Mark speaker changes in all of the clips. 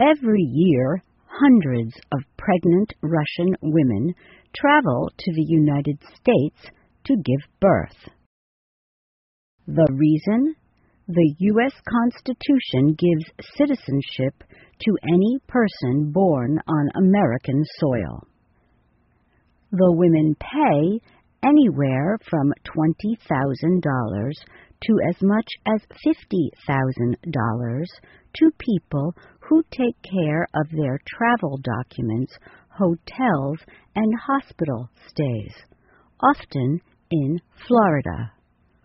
Speaker 1: Every year, hundreds of pregnant Russian women travel to the United States to give birth. The reason? The U.S. Constitution gives citizenship to any person born on American soil. The women pay anywhere from $20,000 to as much as $50,000 to people who take care of their travel documents, hotels, and hospital stays, often in Florida.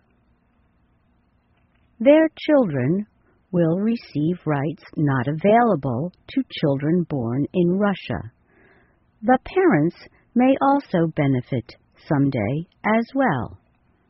Speaker 1: Their children will receive rights not available to children born in Russia. The parents may also benefit someday as well.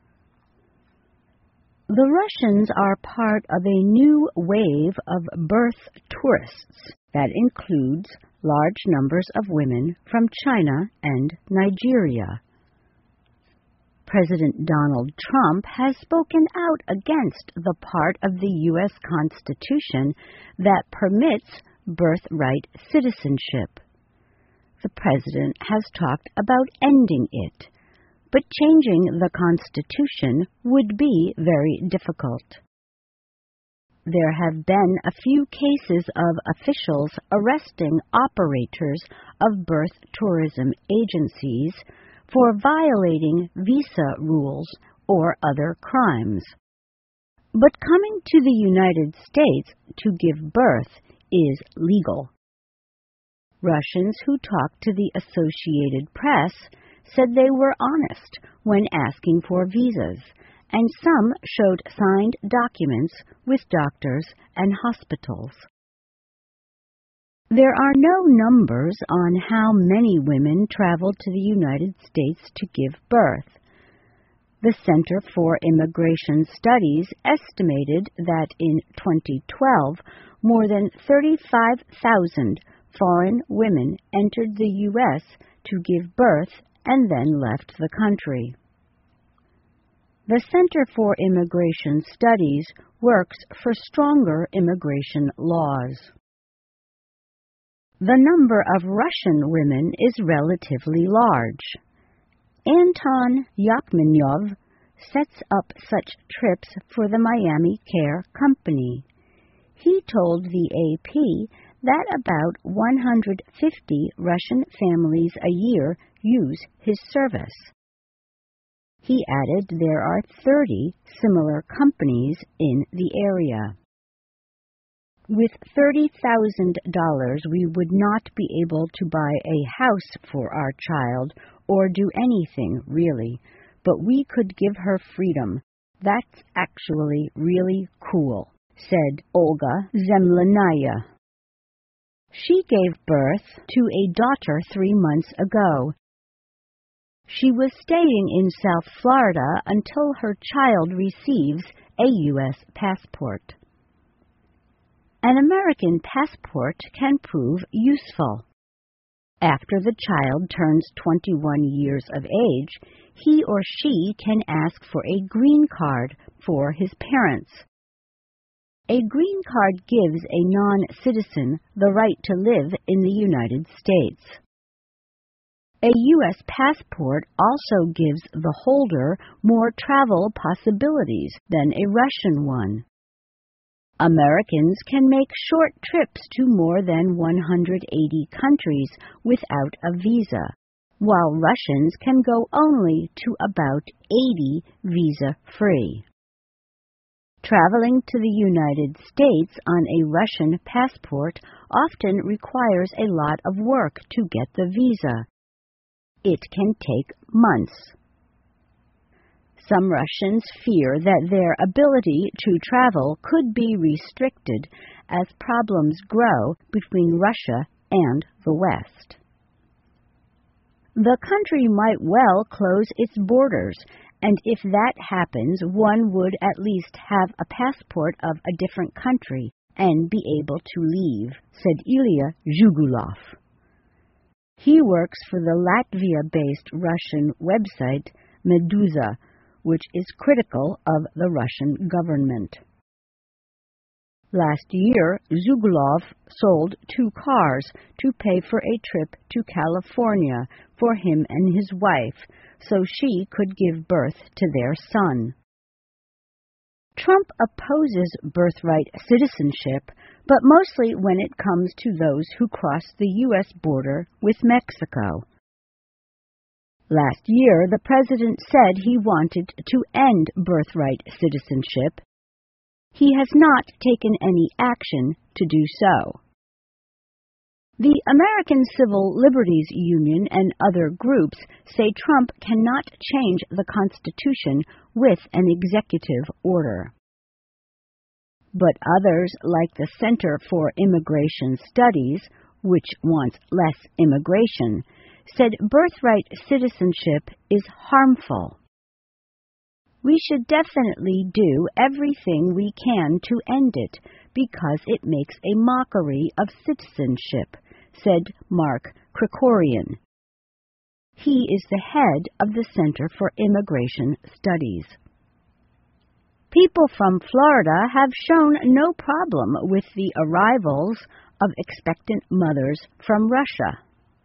Speaker 1: The Russians are part of a new wave of birth tourists that includes large numbers of women from China and Nigeria. President Donald Trump has spoken out against the part of the U.S. Constitution that permits birthright citizenship. The president has talked about ending it, but changing the Constitution would be very difficult. There have been a few cases of officials arresting operators of birth tourism agencies for violating visa rules or other crimes. But coming to the United States to give birth is legal. Russians who talked to the Associated Press said they were honest when asking for visas, and some showed signed documents with doctors and hospitals. There are no numbers on how many women travel to the United States to give birth. The Center for Immigration Studies estimated that in 2012, more than 35,000 foreign women entered the U.S. to give birth and then left the country. The Center for Immigration Studies works for stronger immigration laws. The number of Russian women is relatively large. Anton Yakhmenyov sets up such trips for the Miami Care Company. He told the AP that about 150 Russian families a year use his service. He added there are 30 similar companies in the area. With $30,000, we would not be able to buy a house for our child or do anything, really, but we could give her freedom. That's actually really cool, said Olga Zemlyanaya. She gave birth to a daughter 3 months ago. She was staying in South Florida until her child receives a U.S. passport. An American passport can prove useful. After the child turns 21 years of age, he or she can ask for a green card for his parents. A green card gives a non-citizen the right to live in the United States. A U.S. passport also gives the holder more travel possibilities than a Russian one. Americans can make short trips to more than 180 countries without a visa, while Russians can go only to about 80 visa-free. Traveling to the United States on a Russian passport often requires a lot of work to get the visa. It can take months. Some Russians fear that their ability to travel could be restricted as problems grow between Russia and the West. The country might well close its borders, and if that happens, one would at least have a passport of a different country and be able to leave, said Ilya Zhugulov. He works for the Latvia-based Russian website Meduza, which is critical of the Russian government. Last year, Zugulov sold 2 cars to pay for a trip to California for him and his wife, so she could give birth to their son. Trump opposes birthright citizenship, but mostly when it comes to those who cross the U.S. border with Mexico. Last year, the president said he wanted to end birthright citizenship. He has not taken any action to do so. The American Civil Liberties Union and other groups say Trump cannot change the Constitution with an executive order. But others, like the Center for Immigration Studies, which wants less immigration, said birthright citizenship is harmful. We should definitely do everything we can to end it because it makes a mockery of citizenship, said Mark Krikorian. He is the head of the Center for Immigration Studies. People from Florida have shown no problem with the arrivals of expectant mothers from Russia.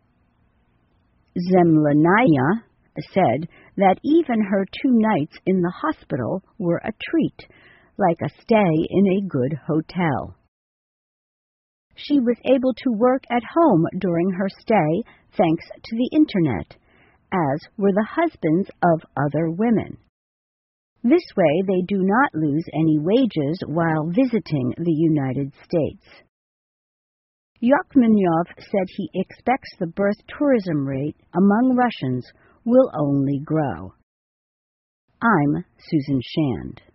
Speaker 1: Zemlyanaya said that even her 2 nights in the hospital were a treat, like a stay in a good hotel. She was able to work at home during her stay thanks to the Internet, as were the husbands of other women. This way they do not lose any wages while visiting the United States. Yakhmenyov said he expects the birth tourism rate among Russians will only grow. I'm Susan Shand.